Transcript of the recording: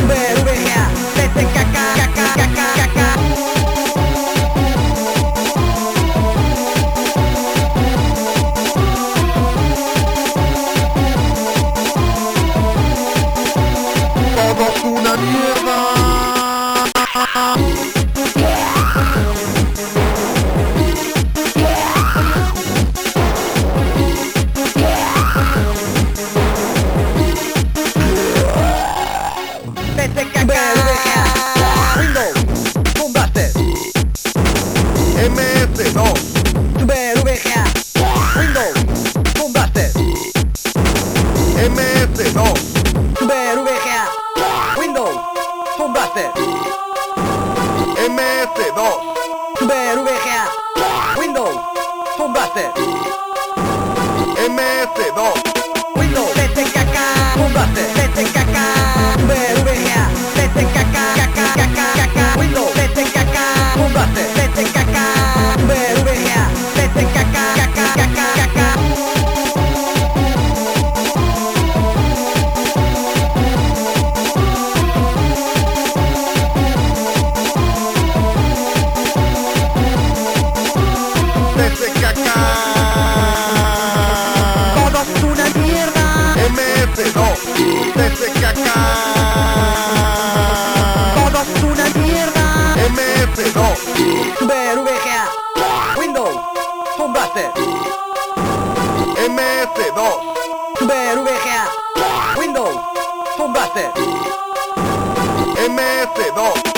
VVA, TTKK. Todo es una mierda. Windows, Combaster, MS2, VVA, Windows, Combaster, MS2, VVA, Windows, Combaster, MS2, VVA, Windows, Combaster, MS2, Windows, TTKK, Combaster, TTKK, VVA, TTKK, Windows, TTKK, Combaster, TTKK, VVA, TTKK. TTKK, Todo es una mierda. MS2, TTKK, Todo es una mierda. MS2, VVA, Windows, Combaster, MS2, VVA, Windows, Combaster, MS2.